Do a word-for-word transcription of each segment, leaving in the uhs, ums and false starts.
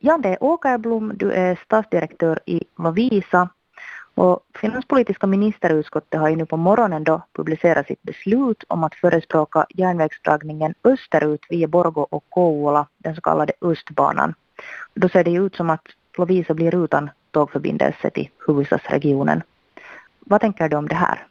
Jan D. Åkerblom, du är statsdirektör i Lovisa. Och finanspolitiska ministerutskottet har ju nu på morgonen då publicerat sitt beslut om att förespråka järnvägsdragningen österut via Borgå och Kouvola, den så kallade Östbanan. Då ser det ju ut som att Lovisa blir utan tågförbindelse till huvudstadsregionen. Vad tänker du om det här?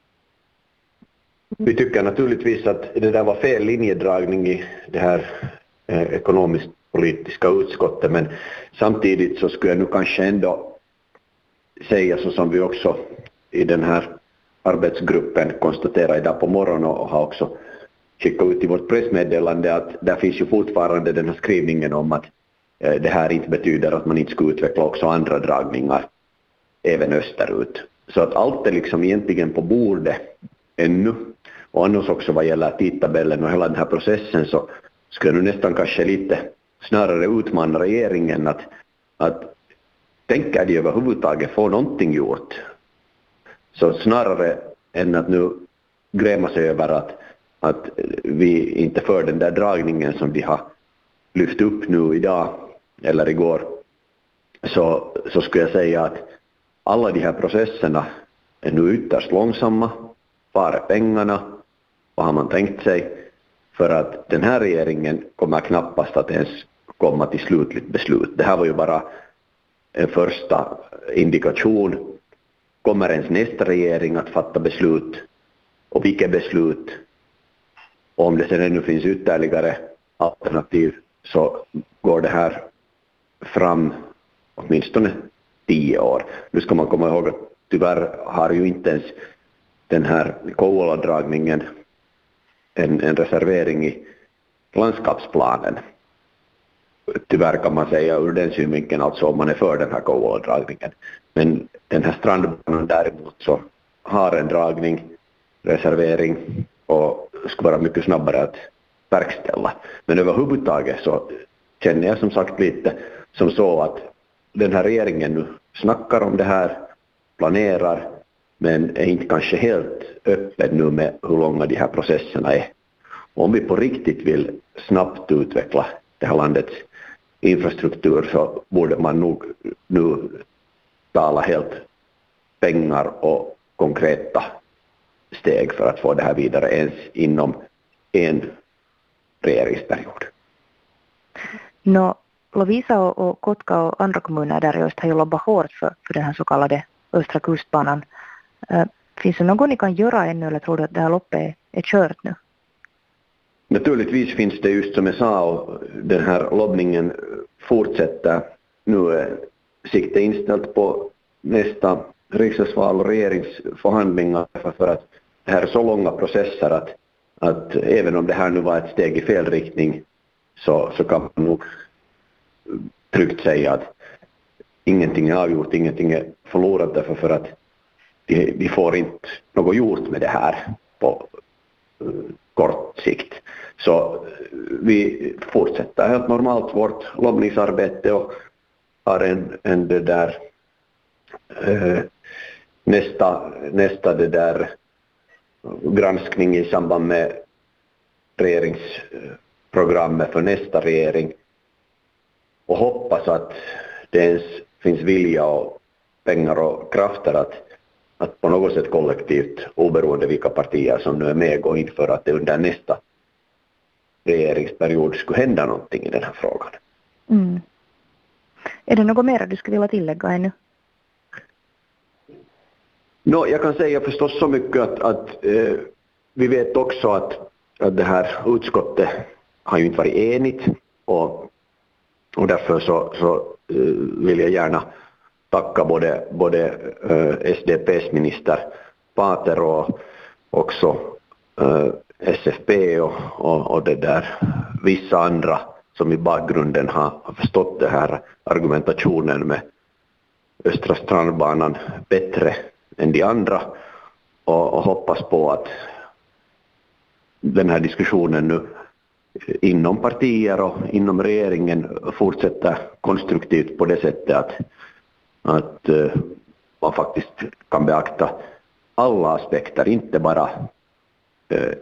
Vi tycker naturligtvis att det där var fel linjedragning i det här eh, ekonomiskt-politiska utskottet, men samtidigt så skulle jag nu kanske ändå säga, så som vi också i den här arbetsgruppen konstaterar idag på morgonen och har också skickat ut i vårt pressmeddelande, att där finns ju fortfarande den här skrivningen om att eh, det här inte betyder att man inte ska utveckla också andra dragningar även österut. Så att allt är liksom egentligen på bordet ännu. Och annars också vad gäller tidtabellen och hela den här processen, så skulle jag nu nästan kanske lite snarare utmana regeringen att, att tänker de överhuvudtaget få någonting gjort. Så snarare än att nu gräma sig över att, att vi inte för den där dragningen som vi har lyft upp nu idag eller igår, så, så skulle jag säga att alla de här processerna är nu ytterst långsamma. Var är pengarna? Vad har man tänkt sig? För att den här regeringen kommer knappast att ens komma till slutligt beslut. Det här var ju bara en första indikation. Kommer ens nästa regering att fatta beslut? Och vilka beslut? Och om det sedan ännu finns ytterligare alternativ, så går det här fram åtminstone tio år. Nu ska man komma ihåg att tyvärr har ju inte ens den här Kouvola-dragningen en, en reservering i landskapsplanen. Tyvärr kan man säga ur den synvinkeln, alltså om man är för den här Kouvola-dragningen. Men den här strandbanan däremot så har en dragning, reservering och ska vara mycket snabbare att verkställa. Men överhuvudtaget så känner jag som sagt lite som så att den här regeringen nu snackar om det här, planerar, men är inte kanske helt öppen nu med hur långa de här processerna är. Och om vi på riktigt vill snabbt utveckla det här landets infrastruktur, så borde man nog nu tala helt pengar och konkreta steg för att få det här vidare ens inom en regeringsperiod. Nå, Lovisa och, och Kotka och andra kommuner där just har ju jobbat hårt för, för den här så kallade Östra kustbanan. Uh, finns det något ni kan göra ännu, eller tror du att det här loppet är, är kört nu? Naturligtvis finns det, just som jag sa, och den här lobbningen fortsätter. Nu är sikte inställt på nästa riksdagsval och regeringsförhandlingar, för att det här är så långa processer att, att även om det här nu var ett steg i fel riktning, så, så kan man nog tryggt säga att ingenting är avgjort, ingenting är förlorat, därför för att de, de får inte något gjort med det här på uh, kort sikt. Så vi fortsätter helt normalt vårt lobbningsarbete och har en, en det där uh, nästa, nästa det där granskning i samband med regeringsprogrammet för nästa regering, och hoppas att det ens finns vilja och pengar och krafter att, att på något sätt kollektivt, oberoende vilka partier som nu är med, gå in för att det under nästa regeringsperiod skulle hända någonting i den här frågan. Mm. Är det något mer du skulle vilja tillägga ännu? No, jag kan säga förstås så mycket att, att eh, vi vet också att, att det här utskottet har ju inte varit enigt, och, och därför så, så eh, vill jag gärna tacka både, både eh, S D P:s minister Pater och också eh, S F P och, och, och det där vissa andra som i bakgrunden har, har förstått det här argumentationen med Östra strandbanan bättre än de andra, och, och hoppas på att den här diskussionen nu inom partier och inom regeringen fortsätter konstruktivt på det sättet att, att uh, man faktiskt kan beakta alla aspekter, inte bara uh,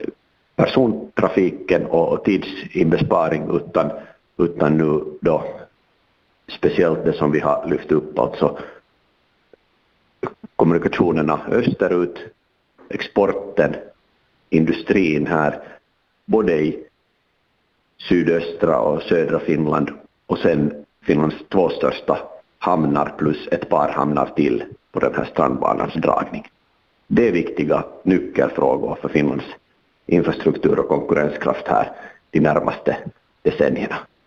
persontrafiken och tidsinbesparing, utan, utan nu då speciellt det som vi har lyft upp, alltså kommunikationerna österut, exporten, industrin här, både i sydöstra och södra Finland och sen Finlands två största hamnar plus ett par hamnar till på den här strandbanans dragning. Det är viktiga nyckelfrågor för Finlands infrastruktur och konkurrenskraft här de närmaste decennierna.